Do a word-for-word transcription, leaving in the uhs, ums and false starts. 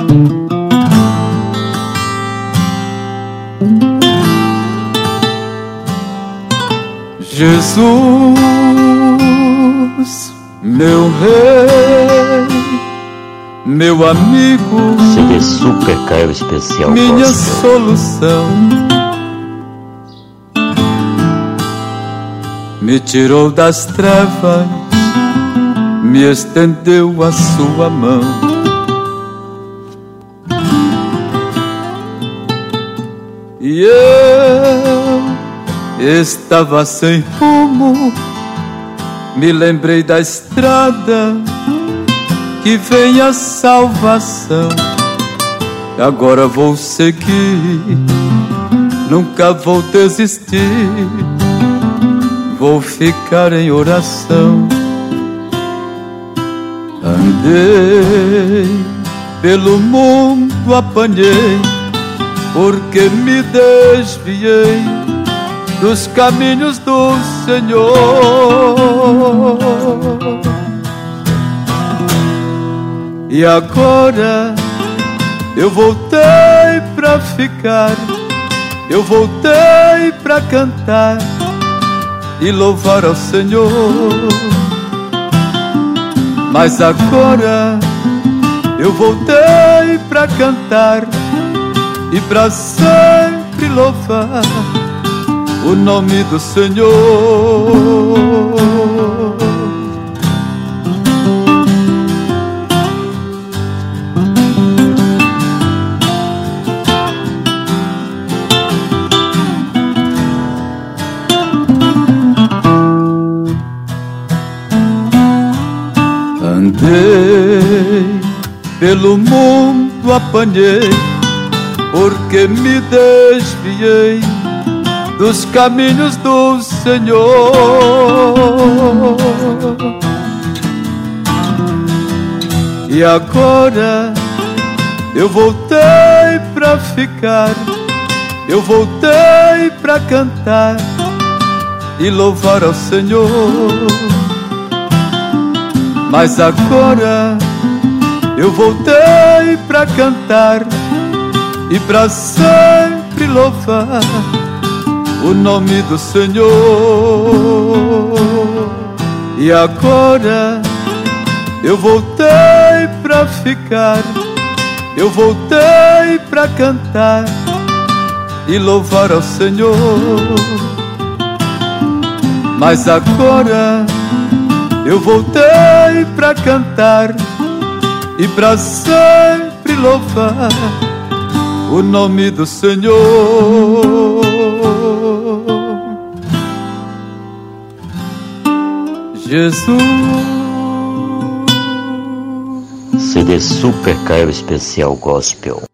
Jesus, meu rei, meu amigo, C D Super Caio Especial minha Gospel. Solução, me tirou das trevas, me estendeu a sua mão. E eu estava sem rumo, me lembrei da estrada que vem a salvação. Agora vou seguir, nunca vou desistir, vou ficar em oração. Andei pelo mundo, apanhei, porque me desviei dos caminhos do Senhor. E agora eu voltei pra ficar, eu voltei pra cantar e louvar ao Senhor. Mas agora eu voltei pra cantar e pra sempre louvar o nome do Senhor. Andei pelo mundo, apanhei, porque me desviei dos caminhos do Senhor. E agora eu voltei pra ficar, eu voltei pra cantar e louvar ao Senhor. Mas agora eu voltei pra cantar e pra sempre louvar o nome do Senhor. E agora eu voltei pra ficar, eu voltei pra cantar e louvar ao Senhor. Mas agora eu voltei pra cantar e pra sempre louvar o nome do Senhor. Jesus. C D Super Caio Especial Gospel.